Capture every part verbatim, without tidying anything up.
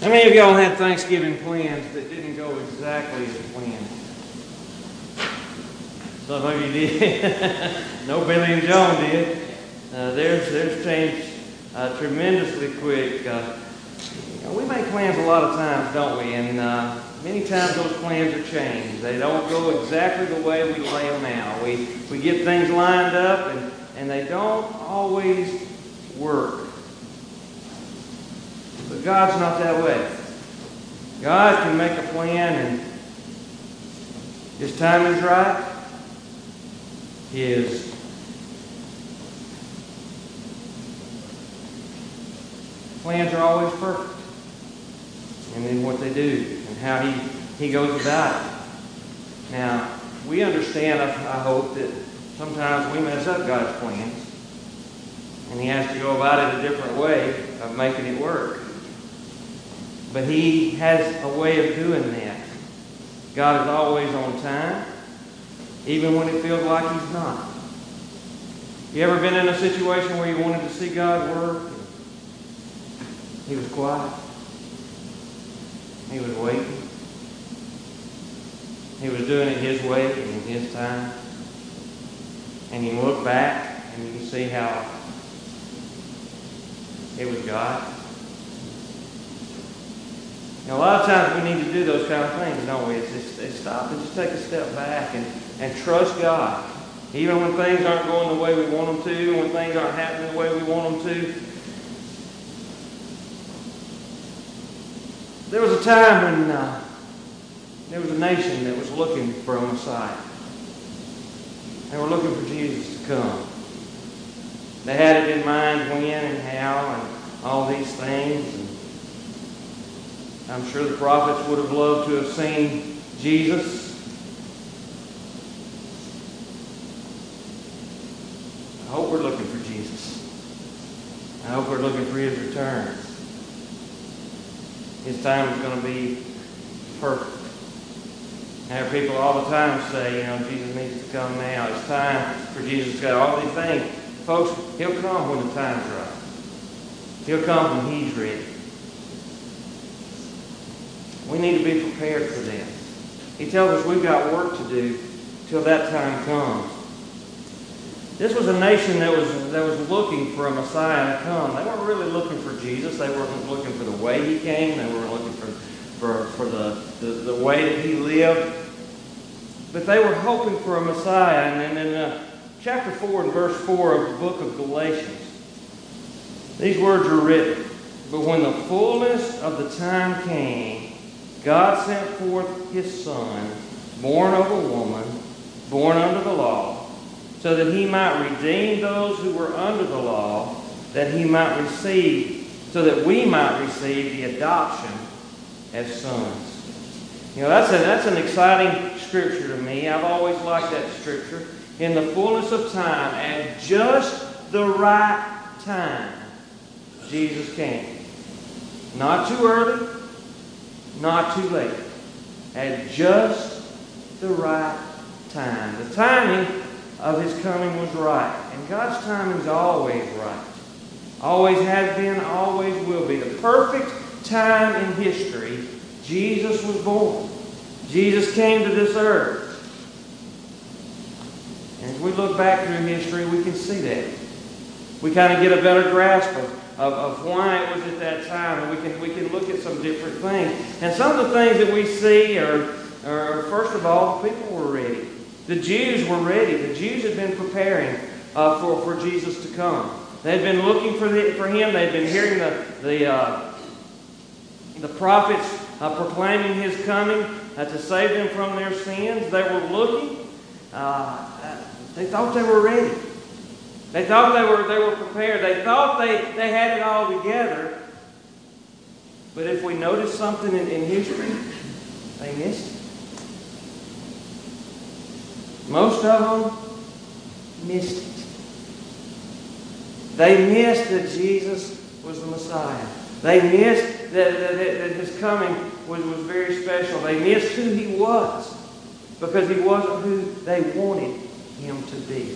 How many of y'all had Thanksgiving plans that didn't go exactly as planned? Some of you did. No, Billy and Joan did. Uh, theirs, theirs changed uh, tremendously quick. Uh, you know, we make plans a lot of times, don't we? And uh, many times those plans are changed. They don't go exactly the way we lay them out. We, we get things lined up, and, and they don't always work. But God's not that way. God can make a plan, and His time is right. His plans are always perfect. And then what they do and how He, he goes about it. Now, we understand, I, I hope, that sometimes we mess up God's plans. And He has to go about it a different way of making it work. But He has a way of doing that. God is always on time, even when it feels like He's not. You ever been in a situation where you wanted to see God work? He was quiet. He was waiting. He was doing it His way and in His time. And you look back and you can see how it was God. Now, a lot of times we need to do those kind of things, don't we? It's, it's, it's stop and just take a step back and, and trust God. Even when things aren't going the way we want them to, when things aren't happening the way we want them to. There was a time when uh, there was a nation that was looking for a Messiah. They were looking for Jesus to come. They had it in mind when and how and all these things. And I'm sure the prophets would have loved to have seen Jesus. I hope we're looking for Jesus. I hope we're looking for His return. His time is going to be perfect. I hear people all the time say, you know, Jesus needs to come now. It's time for Jesus to come. All these things. Folks, He'll come when the time's right. He'll come when He's ready. We need to be prepared for that. He tells us we've got work to do till that time comes. This was a nation that was that was looking for a Messiah to come. They weren't really looking for Jesus. They weren't looking for the way He came. They weren't looking for, for, for the, the, the way that He lived. But they were hoping for a Messiah. And then in uh, chapter four and verse four of the book of Galatians, these words are written. But when the fullness of the time came, God sent forth His Son, born of a woman, born under the law, so that He might redeem those who were under the law, that He might receive, so that we might receive the adoption as sons. You know, that's, a, that's an exciting scripture to me. I've always liked that scripture. In the fullness of time, at just the right time, Jesus came. Not too early, not too late. At just the right time. The timing of His coming was right. And God's timing is always right. Always has been, always will be. The perfect time in history, Jesus was born. Jesus came to this earth. And as we look back through history, we can see that. We kind of get a better grasp of Of, of why it was at that time, and we can we can look at some different things. And some of the things that we see are, are first of all, the people were ready. The Jews were ready. The Jews had been preparing uh, for, for Jesus to come. They had been looking for the, for Him. They had been hearing the the uh, the prophets uh, proclaiming His coming uh, to save them from their sins. They were looking. Uh, they thought they were ready. They thought they were they were prepared. They thought they, they had it all together. But if we notice something in, in history, they missed it. Most of them missed it. They missed that Jesus was the Messiah. They missed that, that, that His coming was, was very special. They missed who He was because He wasn't who they wanted Him to be.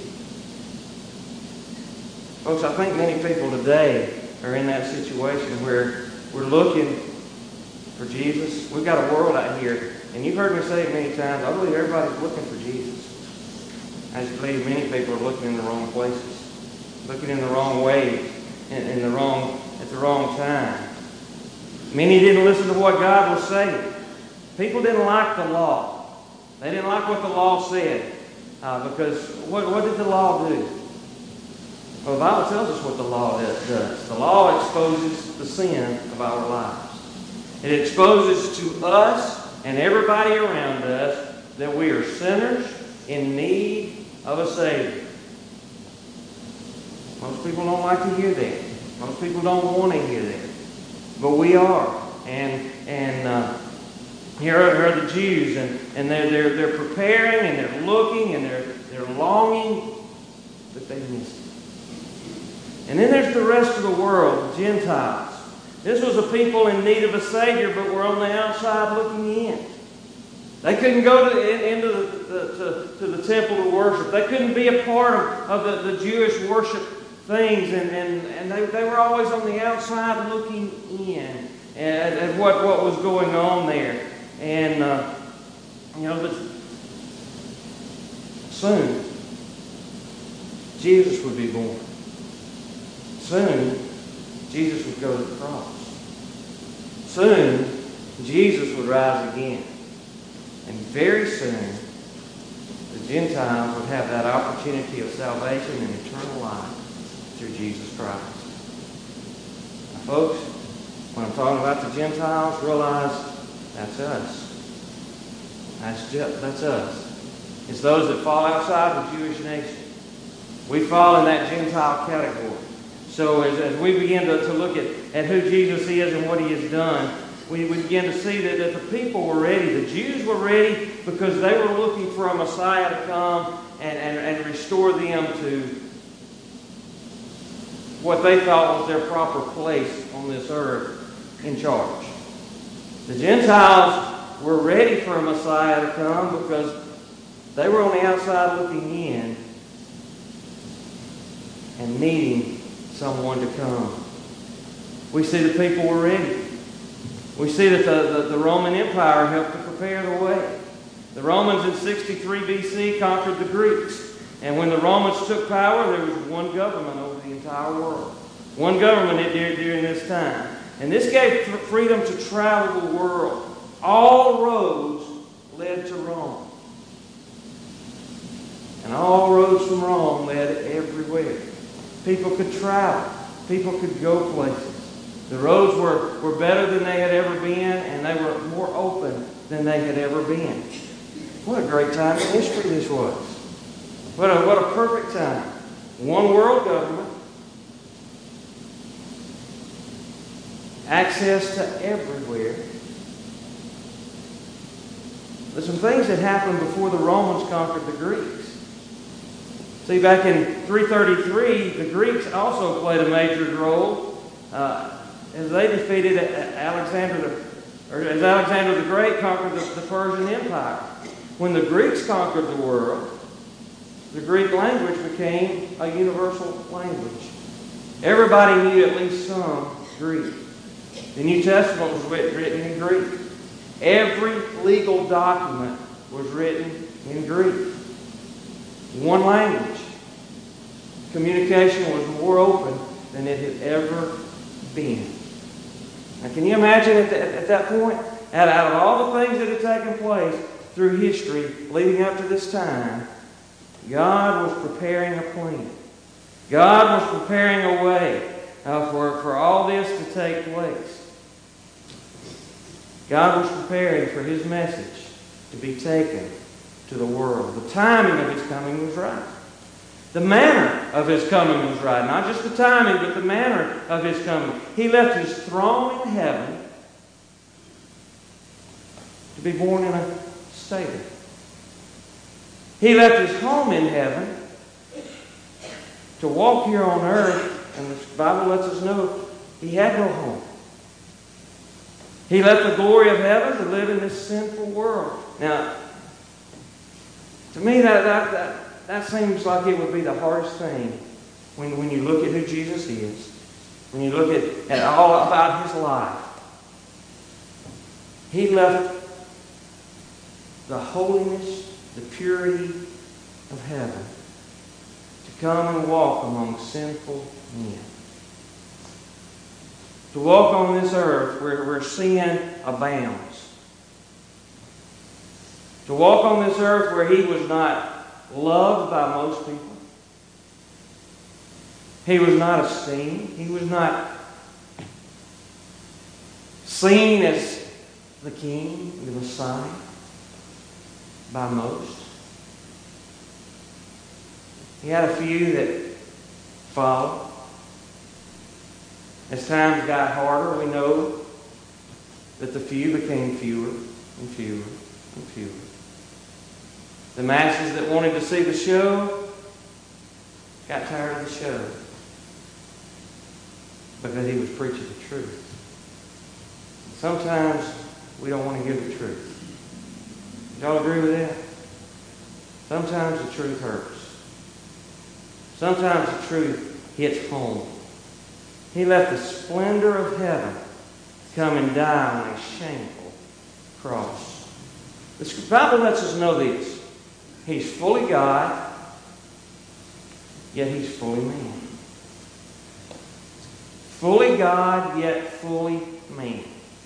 Folks, I think many people today are in that situation where we're looking for Jesus. We've got a world out here, and you've heard me say it many times, I believe everybody's looking for Jesus. I just believe many people are looking in the wrong places, looking in the wrong ways, in, in the wrong, at the wrong time. Many didn't listen to what God was saying. People didn't like the law. They didn't like what the law said. Uh, because what, what did the law do? Well, the Bible tells us what the law does. The law exposes the sin of our lives. It exposes to us and everybody around us that we are sinners in need of a Savior. Most people don't like to hear that. Most people don't want to hear that. But we are. And and uh, here are, here are the Jews, and, and they're, they're, they're preparing, and they're looking, and they're, they're longing, but they missed it. And then there's the rest of the world, the Gentiles. This was a people in need of a Savior, but were on the outside looking in. They couldn't go to, in, into the, the, to, to the temple to worship. They couldn't be a part of, of the, the Jewish worship things, and, and, and they, they were always on the outside looking in at, at what, what was going on there. And, uh, you know, but soon, Jesus would be born. Soon, Jesus would go to the cross. Soon, Jesus would rise again. And very soon, the Gentiles would have that opportunity of salvation and eternal life through Jesus Christ. Now, folks, when I'm talking about the Gentiles, realize that's us. That's just, that's us. It's those that fall outside the Jewish nation. We fall in that Gentile category. So as, as we begin to, to look at, at who Jesus is and what He has done, we, we begin to see that, that the people were ready. The Jews were ready because they were looking for a Messiah to come and, and, and restore them to what they thought was their proper place on this earth in charge. The Gentiles were ready for a Messiah to come because they were on the outside looking in and needing someone to come. We see the people were ready. We see that the, the, the Roman Empire helped to prepare the way. The Romans in sixty-three B C conquered the Greeks. And when the Romans took power, there was one government over the entire world. One government during this time. And this gave freedom to travel the world. All roads led to Rome. And all roads from Rome led everywhere. People could travel. People could go places. The roads were, were better than they had ever been, and they were more open than they had ever been. What a great time in history this was. What a, what a perfect time. One world government. Access to everywhere. There's some things that happened before the Romans conquered the Greeks. See, back in three thirty-three, the Greeks also played a major role uh, as they defeated Alexander the, or as Alexander the Great conquered the, the Persian Empire. When the Greeks conquered the world, the Greek language became a universal language. Everybody knew at least some Greek. The New Testament was written in Greek. Every legal document was written in Greek. One language. Communication was more open than it had ever been. Now, can you imagine at, the, at that point, out, out of all the things that had taken place through history leading up to this time, God was preparing a plan. God was preparing a way uh, for, for all this to take place. God was preparing for His message to be taken to the world. The timing of His coming was right. The manner of His coming was right. Not just the timing, but the manner of His coming. He left His throne in heaven to be born in a stable. He left His home in heaven to walk here on earth, and the Bible lets us know He had no home. He left the glory of heaven to live in this sinful world. Now, to me, that, that, that, that seems like it would be the hardest thing when, when you look at who Jesus is, when you look at, at all about His life. He left the holiness, the purity of heaven to come and walk among sinful men. To walk on this earth where, where sin abounds. To walk on this earth where He was not loved by most people. He was not esteemed. He was not seen as the King, the Messiah, by most. He had a few that followed. As times got harder, we know that the few became fewer and fewer and fewer. The masses that wanted to see the show got tired of the show because he was preaching the truth. Sometimes we don't want to hear the truth. Y'all agree with that? Sometimes the truth hurts. Sometimes the truth hits home. He left the splendor of heaven to come and die on a shameful cross. The Bible lets us know this. He's fully God, yet He's fully man. Fully God, yet fully man.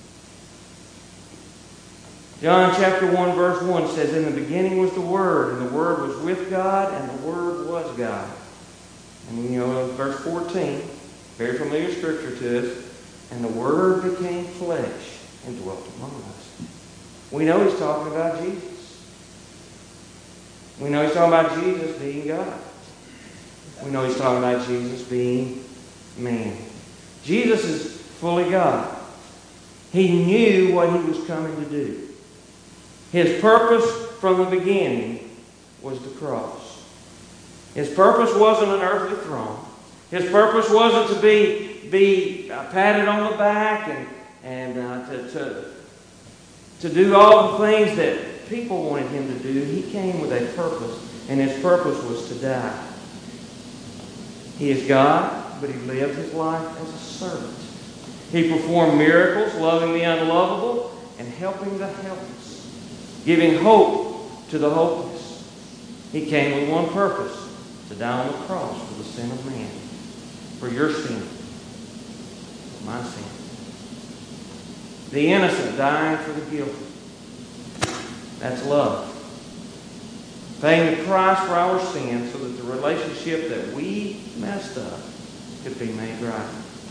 John chapter one, verse one says, "In the beginning was the Word, and the Word was with God, and the Word was God." And you know, verse fourteen, very familiar scripture to us, "And the Word became flesh and dwelt among us." We know He's talking about Jesus. We know He's talking about Jesus being God. We know He's talking about Jesus being man. Jesus is fully God. He knew what He was coming to do. His purpose from the beginning was the cross. His purpose wasn't an earthly throne. His purpose wasn't to be, be uh, patted on the back and, and uh, to, to, to do all the things that people wanted Him to do. He came with a purpose, and His purpose was to die. He is God, but He lived His life as a servant. He performed miracles, loving the unlovable and helping the helpless, giving hope to the hopeless. He came with one purpose, to die on the cross for the sin of man, for your sin, for my sin. The innocent dying for the guilty. That's love. Paying the price for our sins so that the relationship that we messed up could be made right.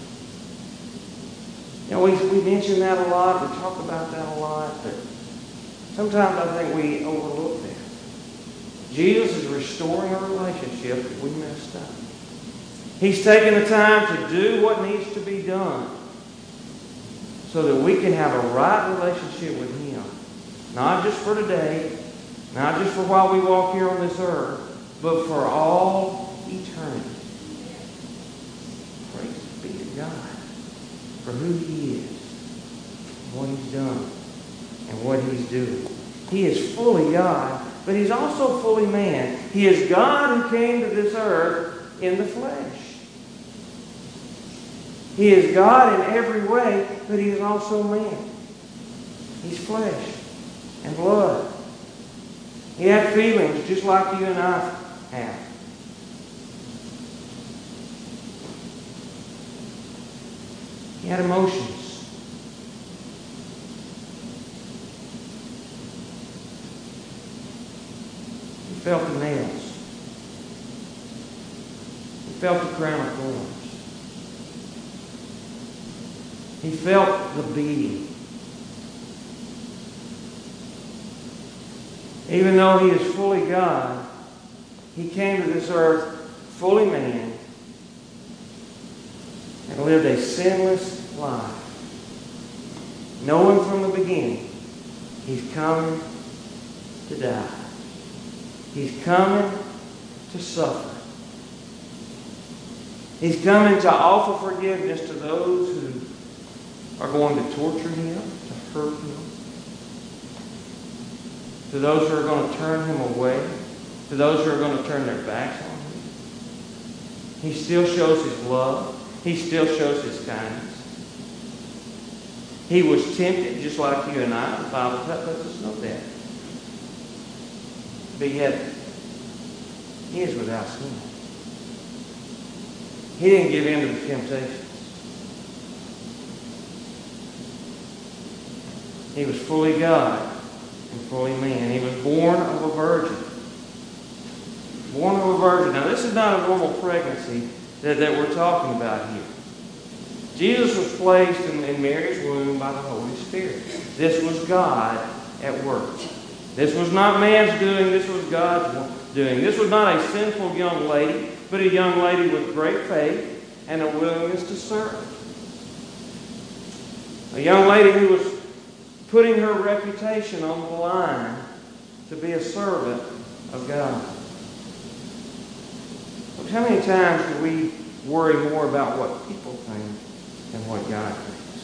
You know, we, we mention that a lot, we talk about that a lot, but sometimes I think we overlook that. Jesus is restoring a relationship that we messed up. He's taking the time to do what needs to be done so that we can have a right relationship with Him. Not just for today, not just for while we walk here on this earth, but for all eternity. Praise be to God for who He is, what He's done, and what He's doing. He is fully God, but He's also fully man. He is God who came to this earth in the flesh. He is God in every way, but He is also man. He's flesh and blood. He had feelings just like you and I have. He had emotions. He felt the nails. He felt the crown of thorns. He felt the beating. Even though He is fully God, He came to this earth fully man and lived a sinless life, knowing from the beginning He's coming to die. He's coming to suffer. He's coming to offer forgiveness to those who are going to torture Him, to hurt Him, to those who are going to turn Him away, to those who are going to turn their backs on Him. He still shows His love. He still shows His kindness. He was tempted just like you and I. The Bible lets us know that. But yet, he is without sin. He didn't give in to the temptations. He was fully God and fully man. He was born of a virgin. Born of a virgin. Now, this is not a normal pregnancy that, that we're talking about here. Jesus was placed in, in Mary's womb by the Holy Spirit. This was God at work. This was not man's doing. This was God's doing. This was not a sinful young lady, but a young lady with great faith and a willingness to serve. A young lady who was putting her reputation on the line to be a servant of God. Look, how many times do we worry more about what people think than what God thinks?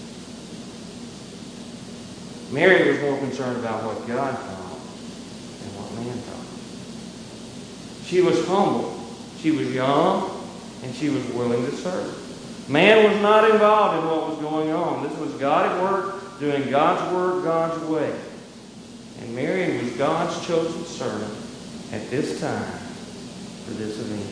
Mary was more concerned about what God thought than what man thought. She was humble. She was young, and she was willing to serve. Man was not involved in what was going on. This was God at work, doing God's word God's way. And Mary was God's chosen servant at this time for this event.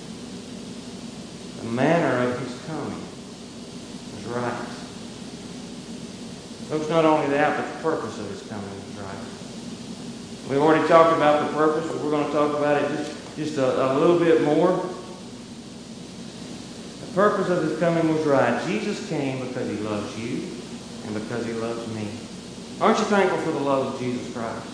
The manner of his coming was right. Folks, not only that, but the purpose of his coming was right. We've already talked about the purpose, but we're going to talk about it just, just a, a little bit more. The purpose of his coming was right. Jesus came because he loves you and because he loves me. Aren't you thankful for the love of Jesus Christ?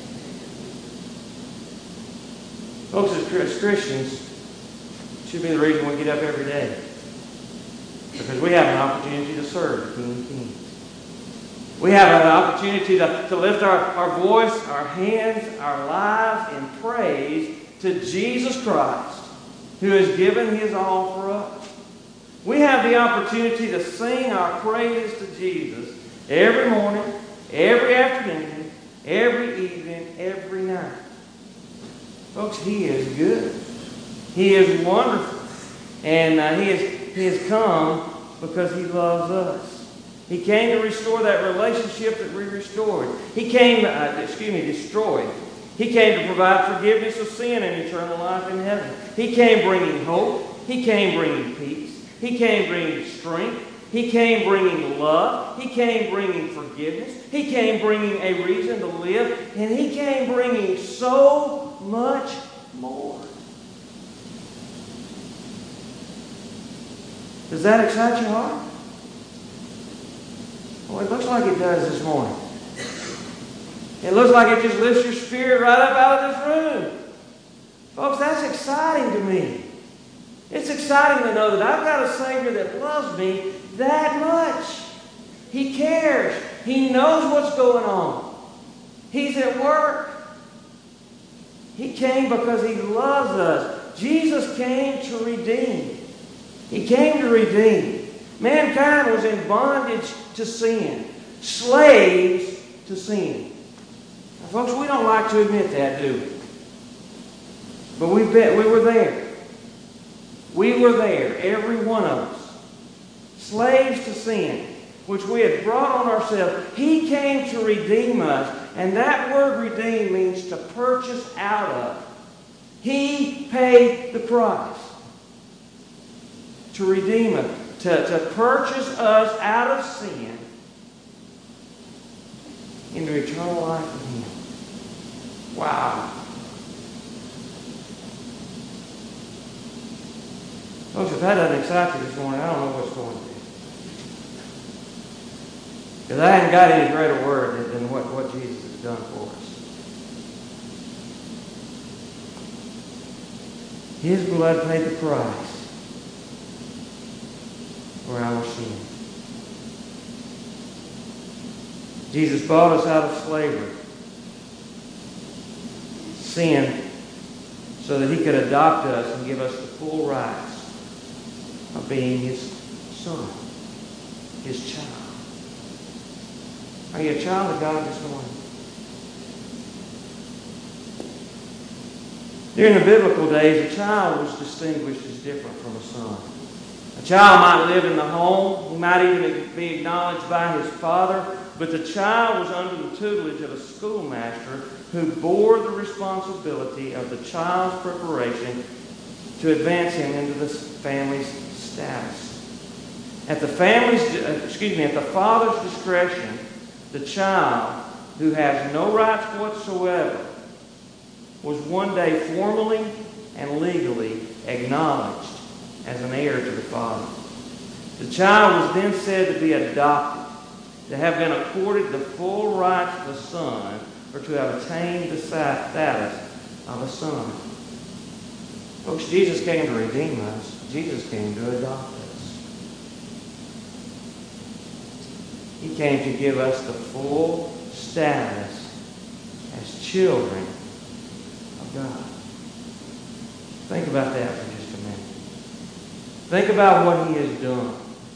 Folks, as Christians, it should be the reason we get up every day. Because we have an opportunity to serve the King of Kings. We have an opportunity to, to lift our, our voice, our hands, our lives in praise to Jesus Christ, who has given his all for us. We have the opportunity to sing our praises to Jesus every morning, every afternoon, every evening, every night. Folks, he is good. He is wonderful. And uh, he, has, he has come because he loves us. He came to restore that relationship that we restored. He came, uh, excuse me, destroyed. He came to provide forgiveness of sin and eternal life in heaven. He came bringing hope. He came bringing peace. He came bringing strength. He came bringing love. He came bringing forgiveness. He came bringing a reason to live. And he came bringing so much more. Does that excite your heart? Well, it looks like it does this morning. It looks like it just lifts your spirit right up out of this room. Folks, that's exciting to me. It's exciting to know that I've got a Savior that loves me that much. He cares. He knows what's going on. He's at work. He came because he loves us. Jesus came to redeem. He came to redeem. Mankind was in bondage to sin. Slaves to sin. Now, folks, we don't like to admit that, do we? But we bet we were there. We were there, every one of us. Slaves to sin, which we had brought on ourselves. He came to redeem us. And that word redeem means to purchase out of. He paid the price to redeem us, to, to purchase us out of sin into eternal life in him. Wow. Folks, if that doesn't excite you this morning, I don't know what's going to. Because I haven't got any greater word than what, what Jesus has done for us. His blood paid the price for our sin. Jesus bought us out of slavery, sin, so that he could adopt us and give us the full rights of being his son, his child. Are you a child of God this morning? During the biblical days, a child was distinguished as different from a son. A child might live in the home. He might even be acknowledged by his father. But the child was under the tutelage of a schoolmaster who bore the responsibility of the child's preparation to advance him into the family's status. At the family's, excuse me, at the father's discretion, the child, who has no rights whatsoever, was one day formally and legally acknowledged as an heir to the father. The child was then said to be adopted, to have been accorded the full rights of a son, or to have attained the status of a son. Folks, Jesus came to redeem us. Jesus came to adopt us. He came to give us the full status as children of God. Think about that for just a minute. Think about what He has done.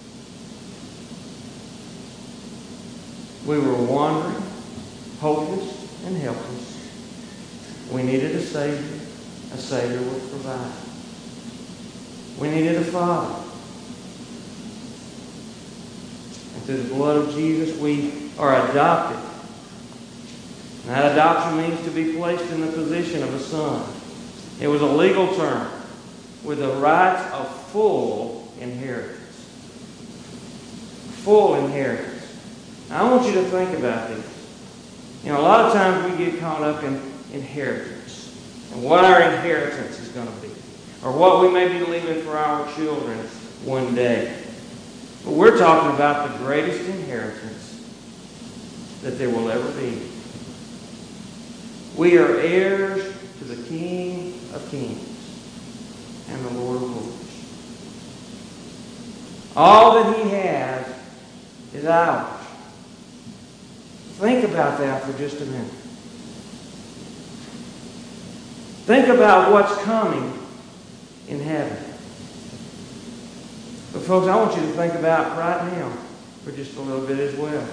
We were wandering, hopeless, and helpless. We needed a Savior. A Savior would provide. We needed a Father. And through the blood of Jesus, we are adopted. And that adoption means to be placed in the position of a son. It was a legal term with the rights of full inheritance. Full inheritance. Now, I want you to think about this. You know, a lot of times we get caught up in inheritance and what our inheritance is going to be, or what we may be leaving for our children one day. But we're talking about the greatest inheritance that there will ever be. We are heirs to the King of Kings and the Lord of Lords. All that He has is ours. Think about that for just a minute. Think about what's coming in heaven. But folks, I want you to think about right now for just a little bit as well.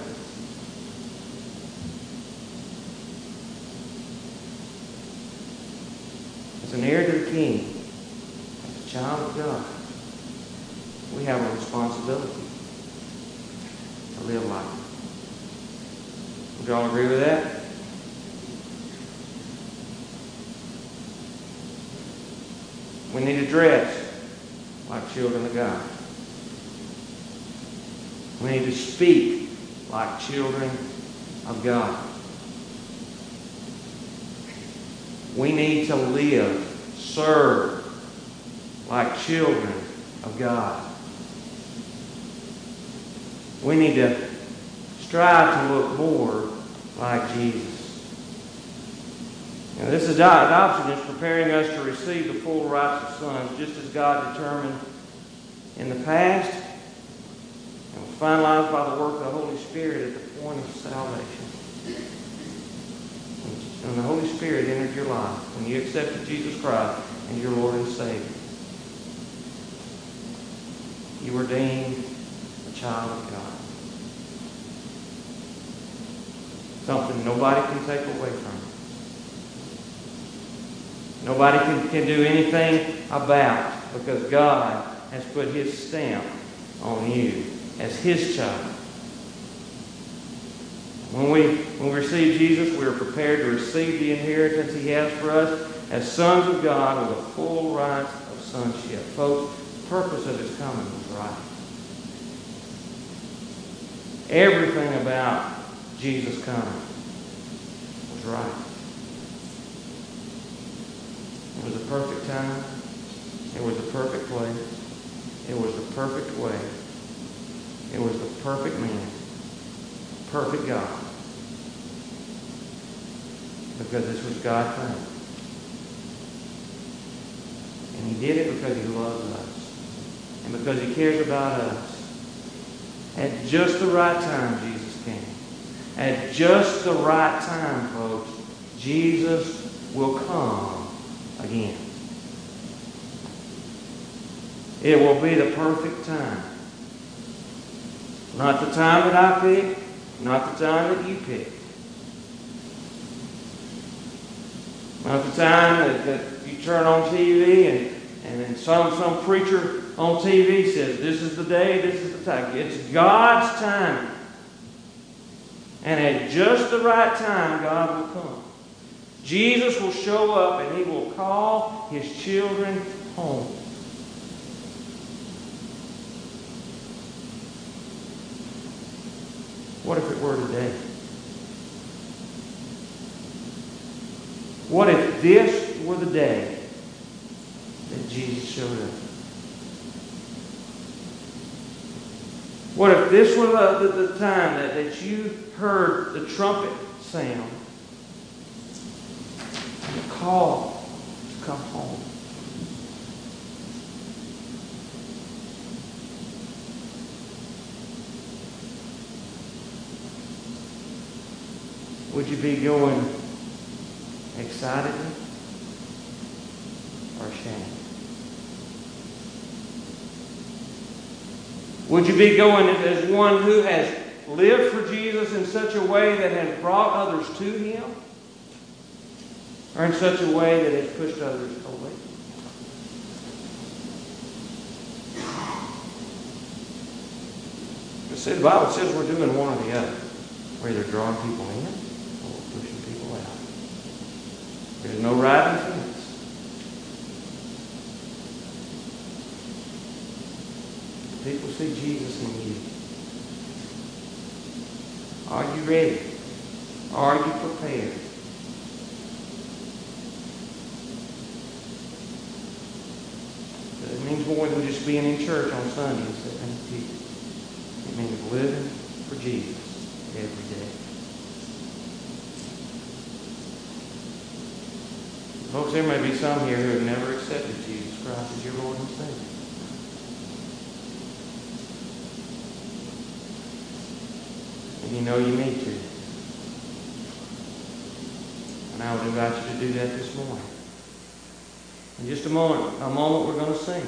As an heir to the King, as a child of God, we have a responsibility to live life. Would you all agree with that? We need to dress like children of God. We need to speak like children of God. We need to live, serve like children of God. We need to strive to look more like Jesus. Now, this adoption is preparing us to receive the full rights of sons, just as God determined in the past and was finalized by the work of the Holy Spirit at the point of salvation. When the Holy Spirit entered your life, when you accepted Jesus Christ as your Lord and Savior, you were deemed a child of God. Something nobody can take away from you. Nobody can, can do anything about, because God has put His stamp on you as His child. When we, when we receive Jesus, we are prepared to receive the inheritance He has for us as sons of God with the full rights of sonship. Folks, the purpose of His coming was right. Everything about Jesus coming was right. It was a perfect time. It was a perfect place. It was the perfect way. It was the perfect man. Perfect God. Because this was God's plan. And He did it because He loves us. And because He cares about us. At just the right time, Jesus came. At just the right time, folks, Jesus will come again. It will be the perfect time. Not the time that I pick, not the time that you pick. Not the time that, that you turn on T V and, and then some, some preacher on T V says, this is the day, this is the time. It's God's time. And at just the right time, God will come. Jesus will show up and He will call His children home. What if it were today? What if this were the day that Jesus showed up? What if this were the, the, the time that, that you heard the trumpet sound? The call to come home. Would you be going excitedly or ashamed? Would you be going as one who has lived for Jesus in such a way that has brought others to Him? Or in such a way that has pushed others away? The Bible says we're doing one or the other. We're either drawing people in or we're pushing people out. There's no riding fence. People see Jesus in you. Are you ready? Are you prepared? It means more than just being in church on Sunday and sitting in the pew. It means living for Jesus every day. Folks, there may be some here who have never accepted Jesus Christ as your Lord and Savior. And you know you need to. And I would invite you to do that this morning. In just a moment, a moment we're going to sing.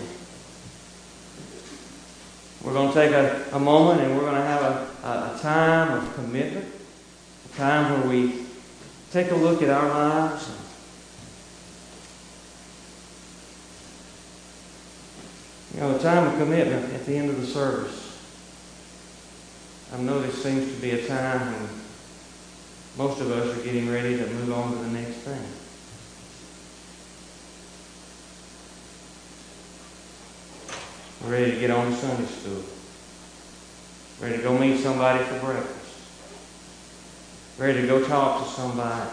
We're going to take a, a moment and we're going to have a, a, a time of commitment. A time where we take a look at our lives. And, you know, a time of commitment at the end of the service. I've noticed seems to be a time when most of us are getting ready to move on to the next thing. We're ready to get on to Sunday school. Ready to go meet somebody for breakfast. Ready to go talk to somebody.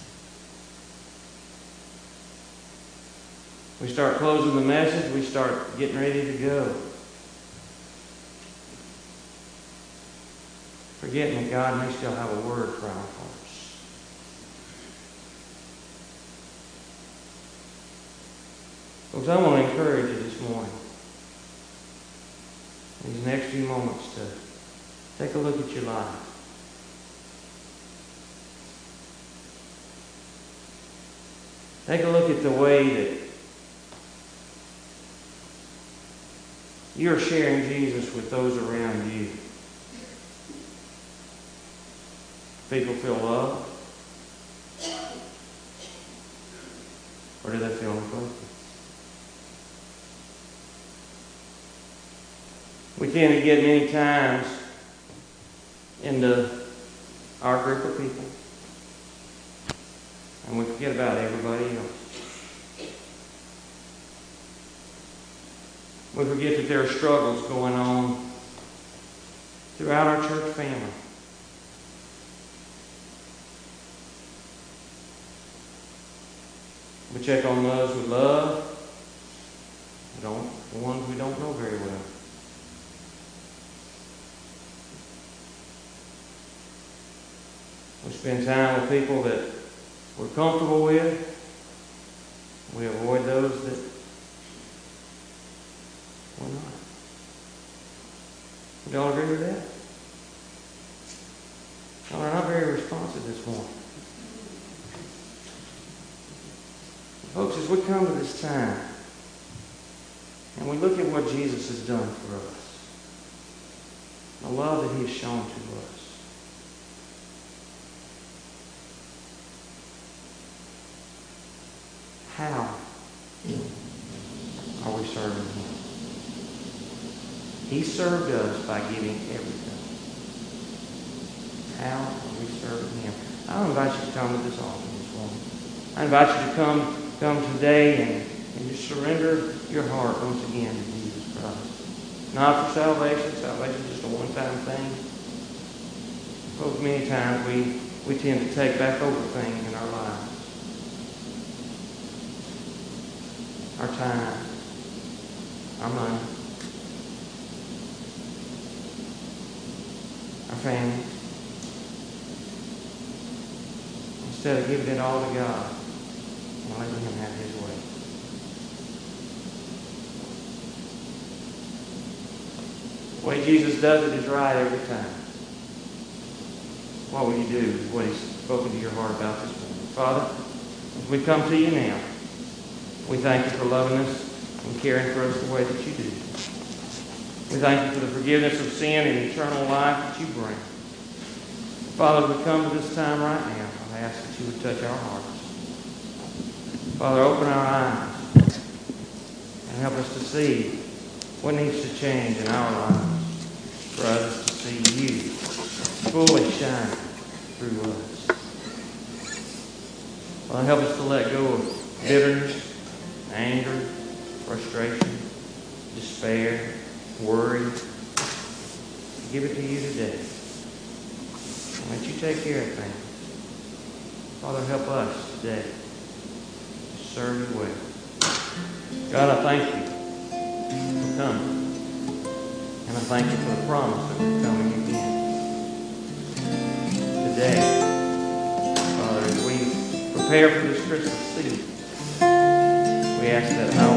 We start closing the message. We start getting ready to go. Forgetting that God may still have a word for our hearts. Folks, I want to encourage you this morning, in these next few moments, to take a look at your life. Take a look at the way that you're sharing Jesus with those around you. People feel loved? Or do they feel neglected? We tend to get many times into our group of people and we forget about everybody else. We forget that there are struggles going on throughout our church family. We check on those we love, we don't, the ones we don't know very well. We spend time with people that we're comfortable with. We avoid those that we're not. Would y'all agree with that? Y'all are not very responsive this morning. Folks, as we come to this time and we look at what Jesus has done for us, the love that He has shown to us, how are we serving Him? He served us by giving everything. How are we serving Him? I'll invite you to come to this altar this morning. I invite you to come, come today and, and just surrender your heart once again to Jesus Christ. Not for salvation. Salvation is just a one-time thing. Folks, many times we, we tend to take back over things in our lives. Our time, our money, our family. Instead of giving it all to God and letting Him have His way. The way Jesus does it is right every time. What will you do is what He's spoken to your heart about this morning. Father, as we come to you now, we thank you for loving us and caring for us the way that you do. We thank you for the forgiveness of sin and eternal life that you bring. Father, as we come to this time right now, I ask that you would touch our hearts. Father, open our eyes and help us to see what needs to change in our lives for others to see you fully shine through us. Father, help us to let go of bitterness, anger, frustration, despair, worry. Give it to you today. And let you take care of things. Father, help us today to serve you well. God, I thank you for coming. And I thank you for the promise that we're coming again. Today, Father, as we prepare for this Christmas season, we ask that our